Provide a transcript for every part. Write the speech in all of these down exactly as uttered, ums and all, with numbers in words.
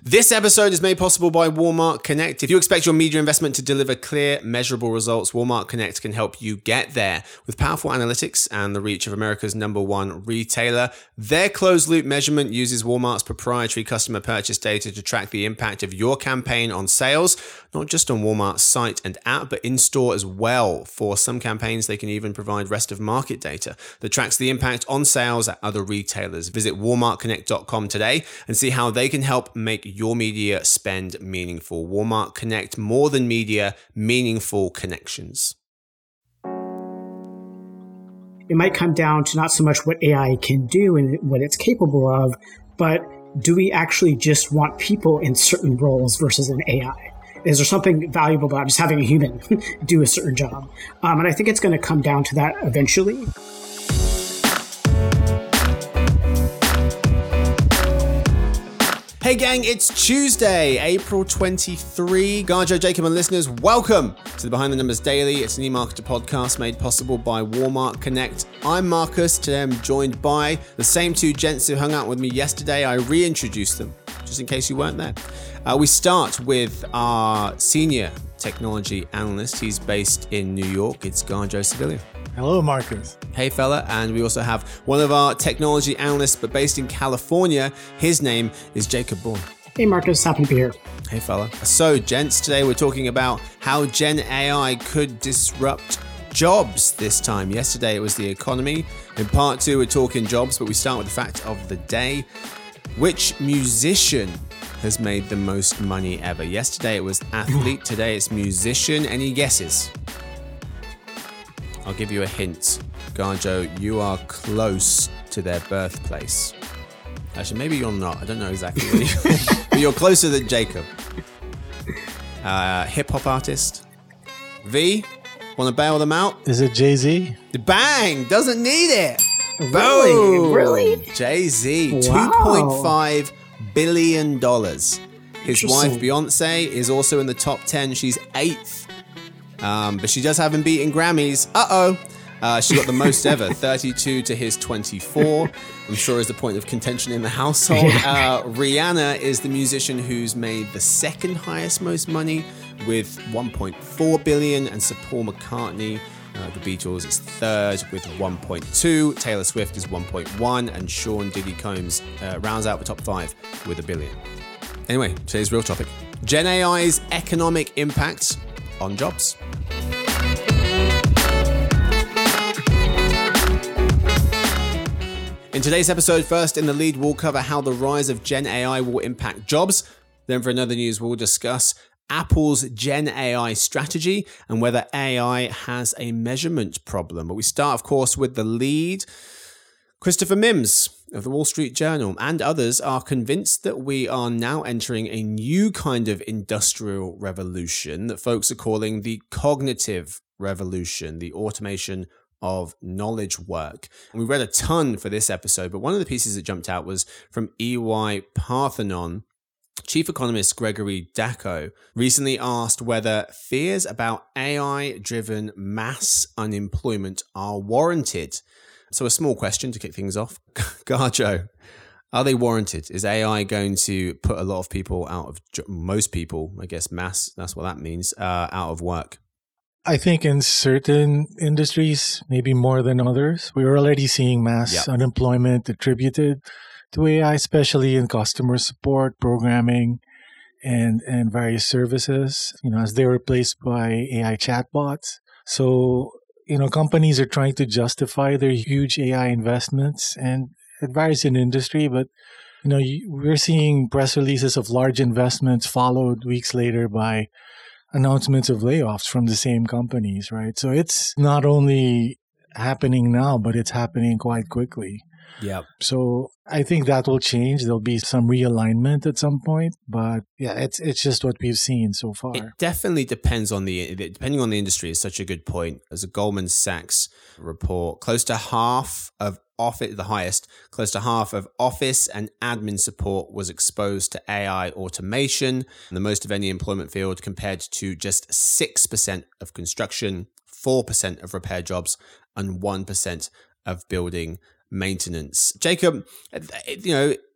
This episode is made possible by Walmart Connect. If you expect your media investment to deliver clear, measurable results, Walmart Connect can help you get there. With powerful analytics and the reach of America's number one retailer, their closed-loop measurement uses Walmart's proprietary customer purchase data to track the impact of your campaign on sales, not just on Walmart's site and app, but in-store as well. For some campaigns, they can even provide rest-of-market data that tracks the impact on sales at other retailers. Visit walmart connect dot com today and see how they can help make your media spend meaningful. Walmart Connect, more than media, meaningful connections. It might come down to not so much what A I can do and what it's capable of, but do we actually just want people in certain roles versus an A I? Is there something valuable about just having a human do a certain job? Um, and I think it's going to come down to that eventually. Hey gang, it's Tuesday, April twenty-third. Garjo, Jacob, and listeners, welcome to the Behind the Numbers Daily. It's an eMarketer podcast made possible by Walmart Connect. I'm Marcus. Today I'm joined by the same two gents who hung out with me yesterday. I reintroduced them, just in case you weren't there. Uh, we start with our senior technology analyst. He's based in New York. It's Garjo Sevilla. Hello, Marcus. Hey, fella. And we also have one of our technology analysts, but based in California. His name is Jacob Bourne. Hey, Marcus. Happy to be here. Hey, fella. So, gents, today we're talking about how Gen A I could disrupt jobs this time. Yesterday it was the economy. In part two, we're talking jobs, but we start with the fact of the day. Which musician has made the most money ever? Yesterday it was athlete. Today it's musician. Any guesses? I'll give you a hint. Garjo, you are close to their birthplace. Actually, maybe you're not. I don't know exactly where you are. But you're closer than Jacob. Uh, hip-hop artist. V, want to bail them out? Is it Jay-Z? Bang! Doesn't need it. Really? Boom. Really? Jay-Z, Wow. two point five billion dollars. His wife, Beyonce, is also in the top ten. She's eighth. Um, but she does have him beating Grammys. Uh-oh. Uh, she got the most ever, thirty-two to his twenty-four. I'm sure is the point of contention in the household. Uh, Rihanna is the musician who's made the second highest most money with one point four billion, and Sir Paul McCartney, uh, the Beatles, is third with one point two. Taylor Swift is one point one, and Sean Diddy Combs uh, rounds out the top five with a billion. Anyway, today's real topic: Gen A I's economic impact on jobs. In today's episode, first in the lead, we'll cover how the rise of Gen A I will impact jobs. Then for another news, we'll discuss Apple's Gen A I strategy and whether A I has a measurement problem. But we start, of course, with the lead. Christopher Mims of the Wall Street Journal and others are convinced that we are now entering a new kind of industrial revolution that folks are calling the cognitive revolution, the automation of knowledge work. And we read a ton for this episode, but one of the pieces that jumped out was from E Y Parthenon. Chief economist Gregory Dacko recently asked whether fears about A I-driven mass unemployment are warranted. So a small question to kick things off. Garjo, are they warranted? Is A I going to put a lot of people out of, most people, I guess mass, that's what that means, uh, out of work? I think in certain industries, maybe more than others, we're already seeing mass yep. unemployment attributed to A I, especially in customer support, programming, and, and various services, you know, as they're replaced by A I chatbots. So, you know, companies are trying to justify their huge A I investments, and it varies in industry, but, you know, we're seeing press releases of large investments followed weeks later by announcements of layoffs from the same companies, right? So it's not only happening now, but it's happening quite quickly. Yeah. So I think that will change. There'll be some realignment at some point, but yeah, it's it's just what we've seen so far. It definitely depends on the depending on the industry is such a good point. As a Goldman Sachs report, close to half of office, the highest, close to half of office and admin support was exposed to A I automation, the most of any employment field, compared to just six percent of construction, four percent of repair jobs, and one percent of building maintenance. Jacob, you know,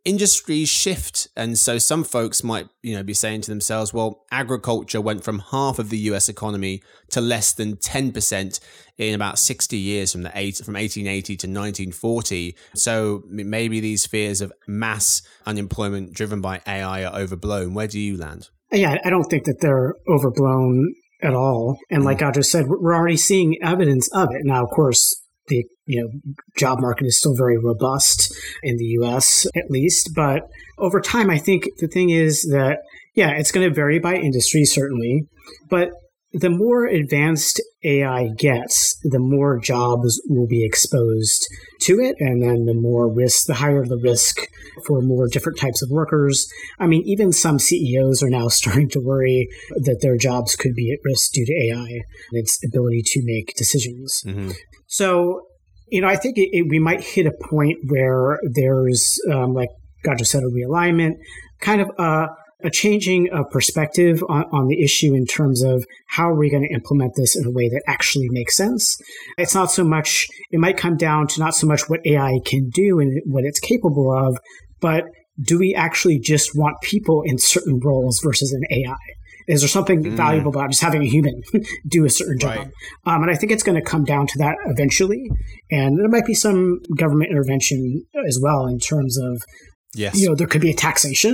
industries shift. And so some folks might, you know, be saying to themselves, well, agriculture went from half of the U S economy to less than ten percent in about sixty years from the eight, from eighteen eighty to nineteen forty. So maybe these fears of mass unemployment driven by A I are overblown. Where do you land? Yeah, I don't think that they're overblown at all. And like I just said, we're already seeing evidence of it. Now, of course, the you know job market is still very robust in the U S at least. But over time, I think the thing is that, yeah, it's going to vary by industry, certainly. But the more advanced A I gets, the more jobs will be exposed to it. And then the more risk, the higher the risk for more different types of workers. I mean, even some C E Os are now starting to worry that their jobs could be at risk due to A I and its ability to make decisions. Mm-hmm. So, you know, I think it, it, we might hit a point where there's, um, like God just said, a realignment, kind of a a changing of perspective on, on the issue in terms of how are we going to implement this in a way that actually makes sense. It's not so much, it might come down to not so much what A I can do and what it's capable of, but do we actually just want people in certain roles versus an A I? Is there something mm. valuable about just having a human do a certain job? Right. Um, and I think it's going to come down to that eventually. And there might be some government intervention as well in terms of, yes, you know, there could be a taxation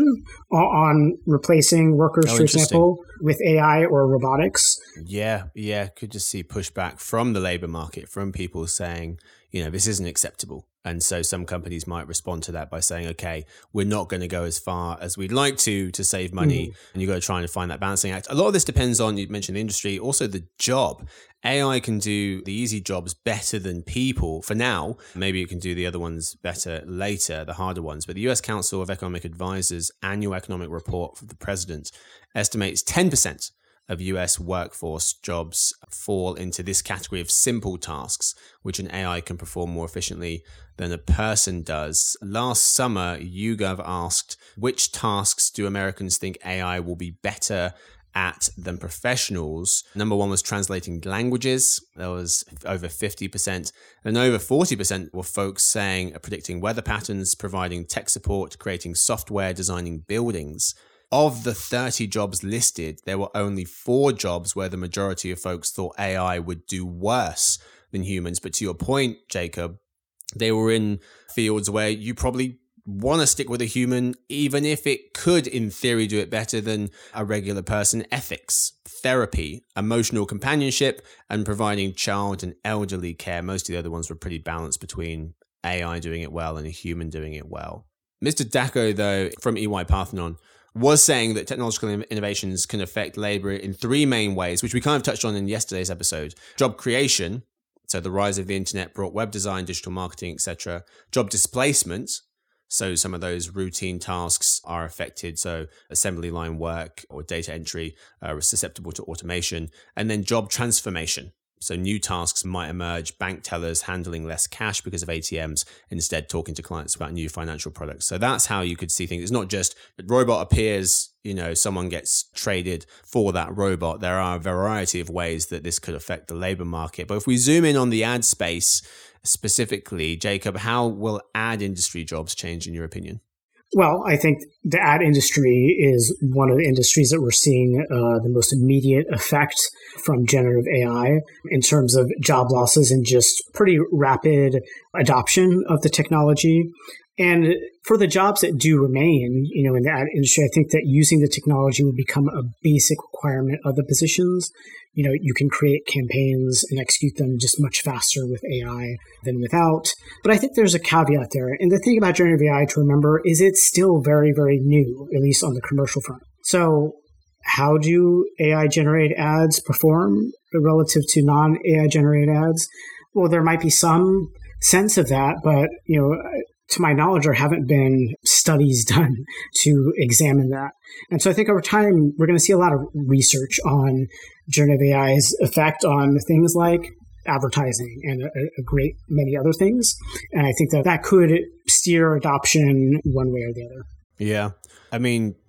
on replacing workers, oh, for example, with A I or robotics. Yeah, yeah. Could just see pushback from the labor market, from people saying, you know, this isn't acceptable. And so some companies might respond to that by saying, okay, we're not going to go as far as we'd like to to save money. Mm. And you've got to try and find that balancing act. A lot of this depends on, you mentioned the industry, also the job. A I can do the easy jobs better than people for now. Maybe it can do the other ones better later, the harder ones. But the U S Council of Economic Advisors annual economic report for the president estimates ten percent of U S workforce jobs fall into this category of simple tasks, which an A I can perform more efficiently than a person does. Last summer, YouGov asked, which tasks do Americans think A I will be better at than professionals? Number one was translating languages. There was over fifty percent. And over forty percent were folks saying uh, predicting weather patterns, providing tech support, creating software, designing buildings. Of the thirty jobs listed, there were only four jobs where the majority of folks thought A I would do worse than humans. But to your point, Jacob, they were in fields where you probably want to stick with a human, even if it could, in theory, do it better than a regular person. Ethics, therapy, emotional companionship, and providing child and elderly care. Most of the other ones were pretty balanced between A I doing it well and a human doing it well. Mister Dacko, though, from E Y Parthenon, was saying that technological innovations can affect labor in three main ways, which we kind of touched on in yesterday's episode. Job creation, so the rise of the internet brought web design, digital marketing, et cetera. Job displacement, so some of those routine tasks are affected, so assembly line work or data entry are susceptible to automation. And then job transformation. So new tasks might emerge, bank tellers handling less cash because of A T Ms, instead talking to clients about new financial products. So that's how you could see things. It's not just a robot appears, you know, someone gets traded for that robot. There are a variety of ways that this could affect the labor market. But if we zoom in on the ad space specifically, Jacob, how will ad industry jobs change in your opinion? Well, I think the ad industry is one of the industries that we're seeing uh, the most immediate effect from generative A I in terms of job losses and just pretty rapid adoption of the technology. And for the jobs that do remain, you know, in the ad industry, I think that using the technology will become a basic requirement of the positions. You know, you can create campaigns and execute them just much faster with A I than without. But I think there's a caveat there. And the thing about generative A I to remember is it's still very, very new, at least on the commercial front. So how do A I generated ads perform relative to non-A I generated ads? Well, there might be some sense of that, but, you know, to my knowledge, there haven't been studies done to examine that. And so I think over time, we're going to see a lot of research on generative A I's effect on things like advertising and a, a great many other things. And I think that that could steer adoption one way or the other. Yeah. I mean,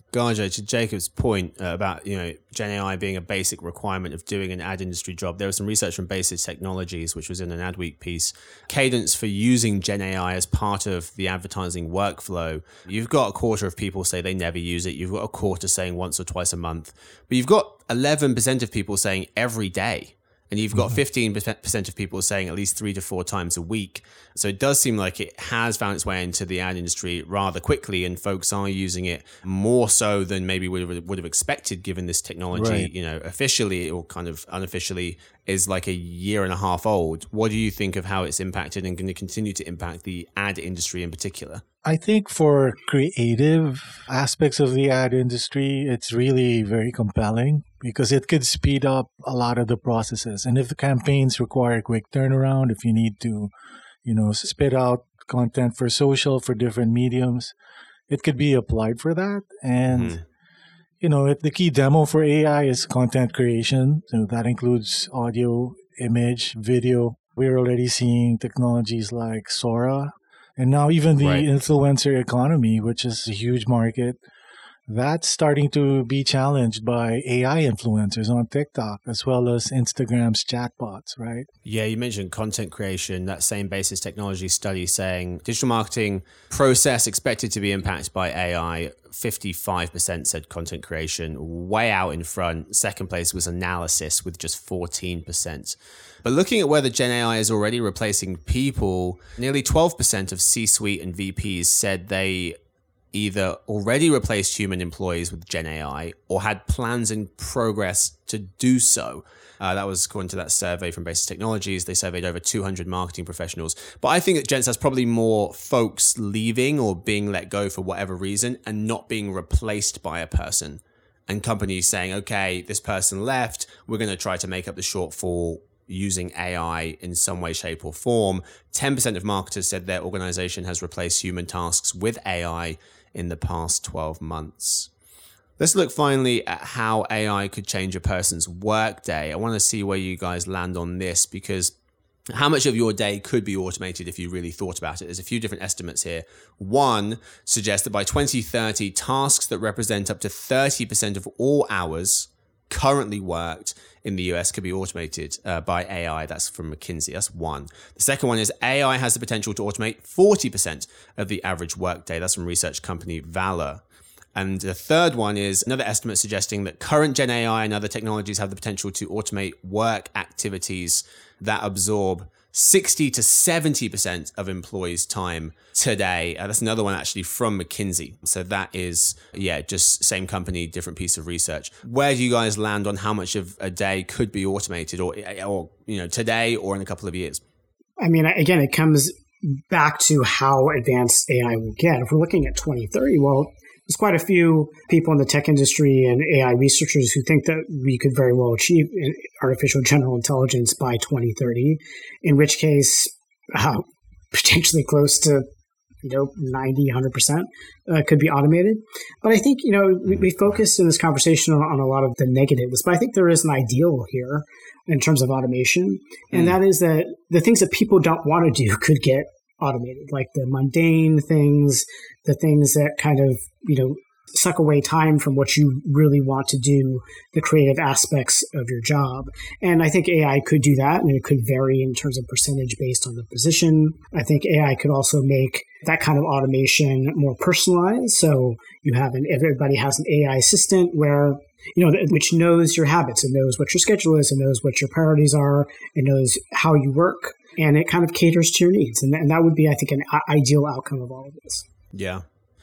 Garjo, to Jacob's point uh, about, you know, Gen A I being a basic requirement of doing an ad industry job, there was some research from Basis Technologies, which was in an Adweek piece, cadence for using Gen A I as part of the advertising workflow. You've got a quarter of people say they never use it. You've got a quarter saying once or twice a month. But you've got eleven percent of people saying every day. And you've got fifteen percent of people saying at least three to four times a week. So it does seem like it has found its way into the ad industry rather quickly, and folks are using it more so than maybe we would have expected, given this technology, right. you know, officially or kind of unofficially is like a year and a half old. What do you think of how it's impacted and going to continue to impact the ad industry in particular? I think for creative aspects of the ad industry, it's really very compelling because it could speed up a lot of the processes. And if the campaigns require quick turnaround, if you need to, you know, spit out content for social, for different mediums, it could be applied for that. And, mm. you know, the key demo for A I is content creation. So that includes audio, image, video. We're already seeing technologies like Sora. And now even the right. influencer economy, which is a huge market, that's starting to be challenged by A I influencers on TikTok, as well as Instagram's chatbots, right? Yeah, you mentioned content creation, that same Basis Technology study saying digital marketing process expected to be impacted by A I. fifty-five percent said content creation, way out in front. Second place was analysis with just fourteen percent. But looking at whether Gen A I is already replacing people, nearly twelve percent of C-suite and V Ps said they either already replaced human employees with Gen A I or had plans in progress to do so. Uh, that was according to that survey from Basis Technologies. They surveyed over two hundred marketing professionals. But I think that, gents, that's probably more folks leaving or being let go for whatever reason and not being replaced by a person. And companies saying, okay, this person left, we're going to try to make up the shortfall using A I in some way, shape, or form. ten percent of marketers said their organization has replaced human tasks with A I in the past twelve months. Let's look finally at how A I could change a person's workday. I want to see where you guys land on this, because how much of your day could be automated if you really thought about it? There's a few different estimates here. One suggests that by twenty thirty, tasks that represent up to thirty percent of all hours currently worked in the U S could be automated uh, by A I. That's from McKinsey. That's one. The second one is A I has the potential to automate forty percent of the average workday. That's from research company Valor. And the third one is another estimate suggesting that current Gen A I and other technologies have the potential to automate work activities that absorb sixty to seventy percent of employees' time today. Uh, that's another one actually from McKinsey. So that is, yeah, just same company, different piece of research. Where do you guys land on how much of a day could be automated, or, or you know, today or in a couple of years? I mean, again, it comes back to how advanced A I will get. If we're looking at twenty thirty, well, there's quite a few people in the tech industry and A I researchers who think that we could very well achieve artificial general intelligence by twenty thirty, in which case uh, potentially close to, you know, ninety, one hundred percent uh, could be automated. But I think, you know, we, we focused in this conversation on, on a lot of the negatives, but I think there is an ideal here in terms of automation. And mm. that is that the things that people don't want to do could get automated, like the mundane things, the things that kind of, you know, suck away time from what you really want to do, the creative aspects of your job. And I think A I could do that, and it could vary in terms of percentage based on the position. I think A I could also make that kind of automation more personalized. So you have an, everybody has an A I assistant where, you know, which knows your habits and knows what your schedule is and knows what your priorities are and knows how you work. And it kind of caters to your needs. And, th- and that would be, I think, an ideal outcome of all of this. Yeah.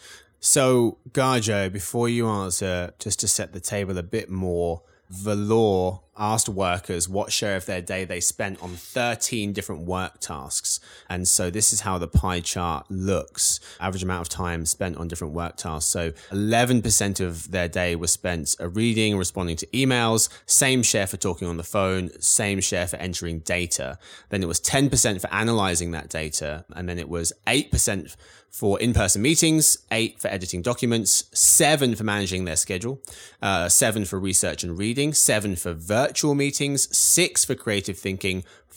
So, Garjo, before you answer, just to set the table a bit more, Valor asked workers what share of their day they spent on thirteen different work tasks. And so this is how the pie chart looks. Average amount of time spent on different work tasks. So eleven percent of their day was spent reading, responding to emails, same share for talking on the phone, same share for entering data. Then it was ten percent for analyzing that data. And then it was eight percent for in-person meetings, eight for editing documents, seven for managing their schedule, uh, seven for research and reading, seven for virtual meetings, six for creative thinking,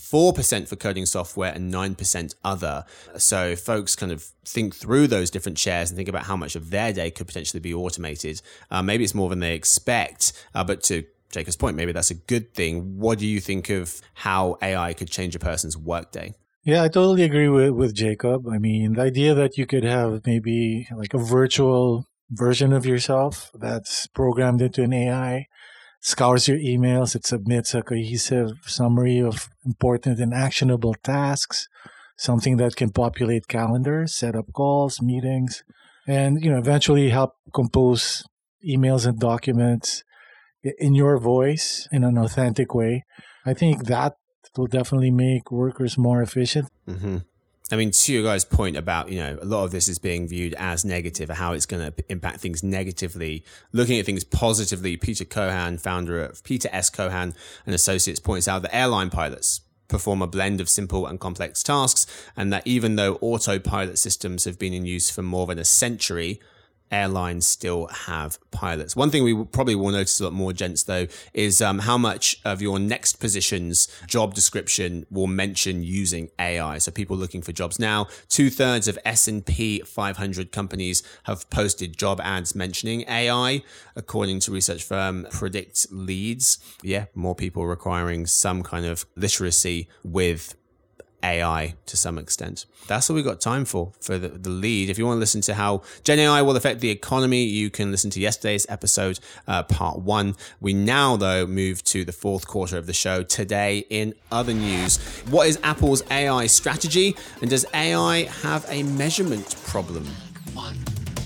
four percent for coding software, and nine percent other. So folks kind of think through those different shares and think about how much of their day could potentially be automated. Uh, maybe it's more than they expect, uh, but to Jacob's point, maybe that's a good thing. What do you think of how A I could change a person's workday? Yeah, I totally agree with, with Jacob. I mean, the idea that you could have maybe like a virtual version of yourself that's programmed into an A I, scours your emails, it submits a cohesive summary of important and actionable tasks, something that can populate calendars, set up calls, meetings, and you know, eventually help compose emails and documents in your voice in an authentic way. I think that will definitely make workers more efficient. Mm-hmm. I mean, to your guys' point about, you know, a lot of this is being viewed as negative, how it's going to impact things negatively. Looking at things positively, Peter Kohan, founder of Peter S. Kohan and Associates, points out that airline pilots perform a blend of simple and complex tasks, and that even though autopilot systems have been in use for more than a century, airlines still have pilots. One thing we probably will notice a lot more, gents, though, is um, how much of your next position's job description will mention using A I. So people looking for jobs now, two thirds of S and P five hundred companies have posted job ads mentioning A I, according to research firm Predict Leads. Yeah, more people requiring some kind of literacy with A I to some extent. That's all we got time for, for the, the lead. If you want to listen to how Gen A I will affect the economy, you can listen to yesterday's episode, uh, part one. We now, though, move to the fourth quarter of the show. Today, in other news, what is Apple's A I strategy? And does A I have a measurement problem? One.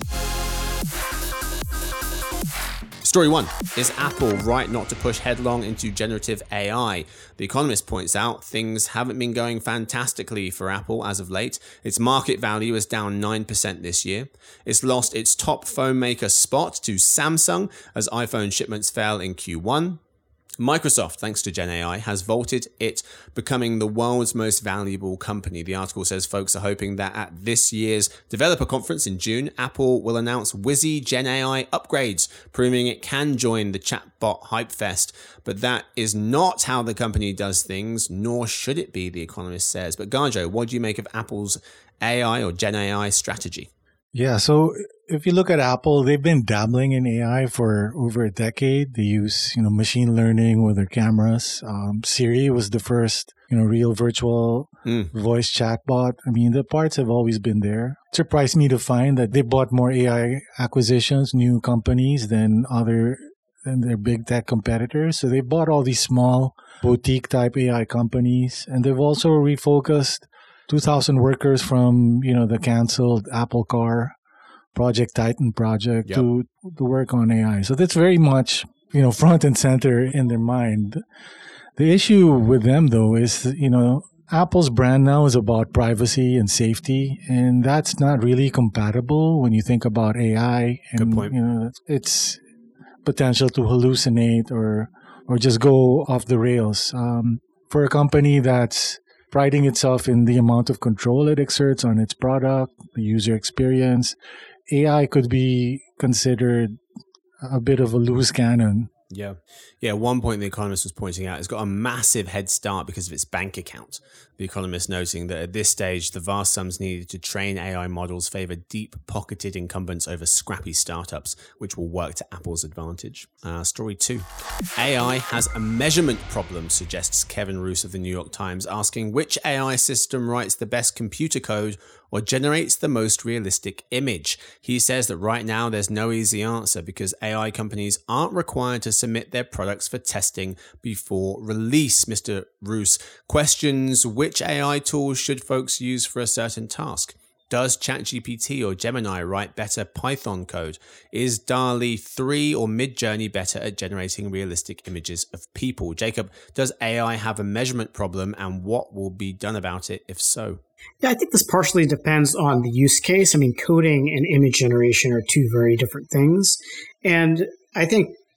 Story one, is Apple right not to push headlong into generative A I? The Economist points out things haven't been going fantastically for Apple as of late. Its market value is down nine percent this year. It's lost its top phone maker spot to Samsung as iPhone shipments fell in Q one. Microsoft, thanks to Gen A I, has vaulted it becoming the world's most valuable company. The article says folks are hoping that at this year's developer conference in June, Apple will announce Wizzy Gen A I upgrades, proving it can join the chatbot hype fest. But that is not how the company does things, nor should it be, The Economist says. But Garjo, what do you make of Apple's A I or Gen A I strategy? Yeah, so if you look at Apple, they've been dabbling in A I for over a decade. They use, you know, machine learning with their cameras. Um, Siri was the first, you know, real virtual mm. voice chatbot. I mean, the parts have always been there. It surprised me to find that they bought more A I acquisitions, new companies than other than their big tech competitors. So they bought all these small boutique type A I companies, and they've also refocused two thousand workers from, you know, the canceled Apple Car Project Titan project yep. to to work on A I. So that's very much, you know, front and center in their mind. The issue with them, though, is, you know, Apple's brand now is about privacy and safety, and that's not really compatible when you think about A I. And, Good point. You know, it's potential to hallucinate or or just go off the rails. Um, for a company that's priding itself in the amount of control it exerts on its product, the user experience, A I could be considered a bit of a loose cannon. Yeah. Yeah. One point The Economist was pointing out, it's got a massive head start because of its bank account. The Economist noting that at this stage, the vast sums needed to train A I models favor deep-pocketed incumbents over scrappy startups, which will work to Apple's advantage. Uh, story two. A I has a measurement problem, suggests Kevin Roos of the New York Times, asking which A I system writes the best computer code or generates the most realistic image. He says that right now there's no easy answer because A I companies aren't required to submit their products for testing before release. Mister Roos questions which A I tools should folks use for a certain task. Does ChatGPT or Gemini write better Python code? Is DALL-E three or Midjourney better at generating realistic images of people? Jacob, does A I have a measurement problem, and what will be done about it if so? Yeah, I think this partially depends on the use case. I mean, coding and image generation are two very different things. And I think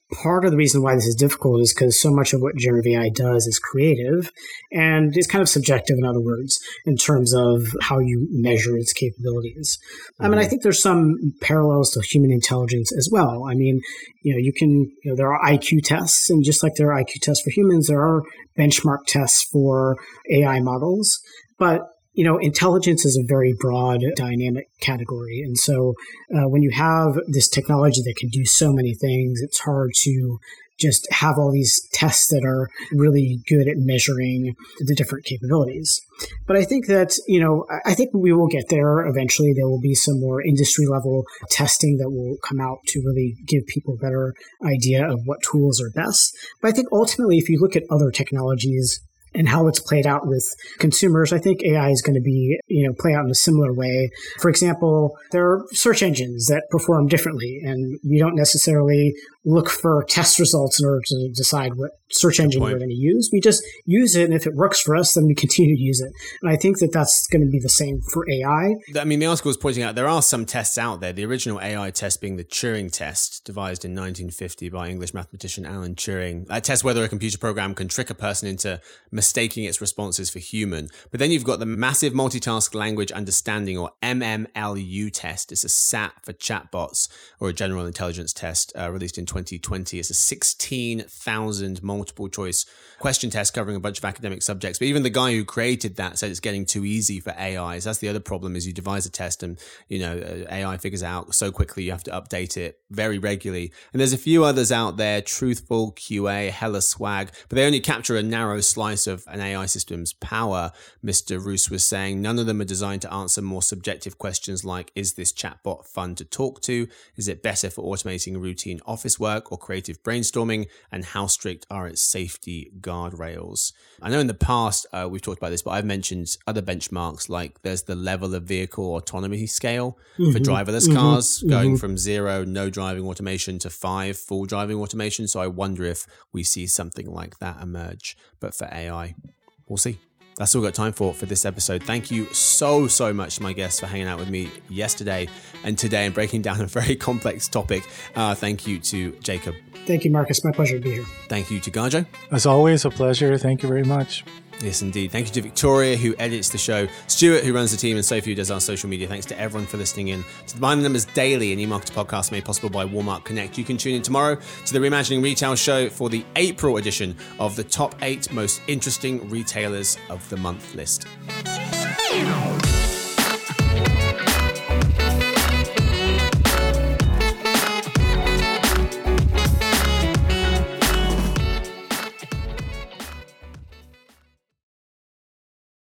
part of the reason why this is difficult is because so much of what generative A I does is creative and it's kind of subjective, in other words, in terms of how you measure its capabilities. Mm-hmm. I mean, I think there's some parallels to human intelligence as well. I mean, you know, you can, you know, there are I Q tests, and just like there are I Q tests for humans, there are benchmark tests for A I models. But you know, intelligence is a very broad, dynamic category. And so uh, when you have this technology that can do so many things, it's hard to just have all these tests that are really good at measuring the different capabilities. But I think that, you know, I think we will get there eventually. There will be some more industry level testing that will come out to really give people a better idea of what tools are best. But I think ultimately, if you look at other technologies and how it's played out with consumers, I think A I is going to be, you know, play out in a similar way. For example, there are search engines that perform differently, and we don't necessarily look for test results in order to decide what search engine we're going to use. We just use it, and if it works for us, then we continue to use it. And I think that that's going to be the same for A I. I mean, the article is pointing out there are some tests out there. The original A I test being the Turing test, devised in nineteen fifty by English mathematician Alan Turing. That tests whether a computer program can trick a person into mistaking its responses for human. But then you've got the Massive Multitask Language Understanding, or M M L U test. It's a S A T for chatbots, or a general intelligence test, uh, released in twenty twenty. It's a sixteen thousand multiple choice question test covering a bunch of academic subjects. But even the guy who created that said it's getting too easy for A Is. That's the other problem, is you devise a test and, you know, A I figures out so quickly you have to update it very regularly. And there's a few others out there, Truthful, Q A, Hella Swag, but they only capture a narrow slice of an A I system's power. Mister Roos was saying none of them are designed to answer more subjective questions like, is this chatbot fun to talk to? Is it better for automating routine office work or creative brainstorming? And how strict are its safety guardrails? I know in the past uh, we've talked about this, but I've mentioned other benchmarks, like there's the level of vehicle autonomy scale mm-hmm. for driverless mm-hmm. cars, going mm-hmm. from zero, no driving automation, to five, full driving automation. So I wonder if we see something like that emerge. But for A I, we'll see. That's all we've got time for for this episode. Thank you so, so much to my guests for hanging out with me yesterday and today and breaking down a very complex topic. Uh, thank you to Jacob. Thank you, Marcus. My pleasure to be here. Thank you to Gajo. As always, a pleasure. Thank you very much. Yes, indeed. Thank you to Victoria, who edits the show, Stuart, who runs the team, and Sophie, who does our social media. Thanks to everyone for listening in to the Mind Numbers Daily, an eMarketer podcast made possible by Walmart Connect. You can tune in tomorrow to the Reimagining Retail show for the April edition of the top eight most interesting retailers of the month list.